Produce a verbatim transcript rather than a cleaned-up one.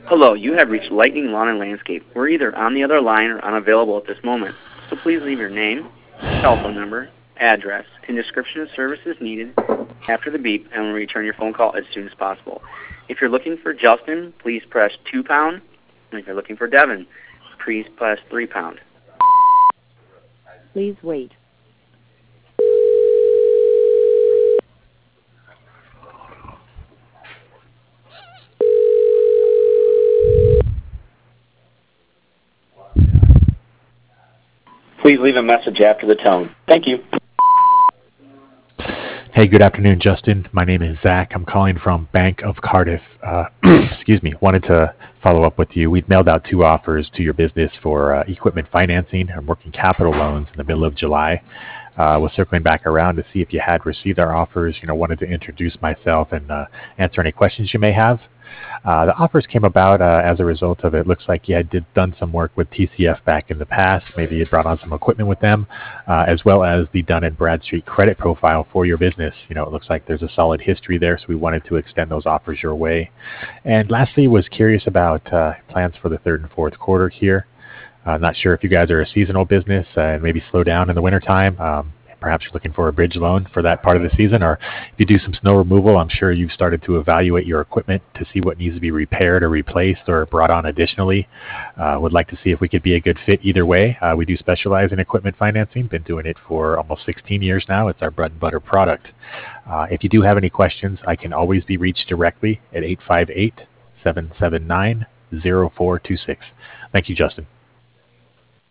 Hello, you have reached Lightning Lawn and Landscape. We're either on the other line or unavailable at this moment, so please leave your name, telephone number, address, and description of services needed after the beep, and we'll return your phone call as soon as possible. If you're looking for Justin, please press two pound, and if you're looking for Devin, please press three pound. Please wait. Please leave a message after the tone. Thank you. Hey, good afternoon, Justin. My name is Zach. I'm calling from Bank of Cardiff. Uh, excuse me. Wanted to follow up with you. We've mailed out two offers to your business for uh, equipment financing and working capital loans in the middle of July. Uh, was circling back around to see if you had received our offers. You know, wanted to introduce myself and uh, answer any questions you may have. Uh, the offers came about uh, as a result of it. Looks like you had did done some work with T C F back in the past. Maybe you brought on some equipment with them, uh, as well as the Dun and Bradstreet credit profile for your business. You know, it looks like there's a solid history there, so we wanted to extend those offers your way. And lastly, was curious about uh, plans for the third and fourth quarter here. Uh, not sure if you guys are a seasonal business uh, and maybe slow down in the wintertime. Um, Perhaps you're looking for a bridge loan for that part of the season, or if you do some snow removal, I'm sure you've started to evaluate your equipment to see what needs to be repaired or replaced or brought on additionally. Uh, would like to see if we could be a good fit either way. Uh, we do specialize in equipment financing, been doing it for almost sixteen years now. It's our bread and butter product. Uh, if you do have any questions, I can always be reached directly at eight five eight, seven seven nine, zero four two six. Thank you, Justin.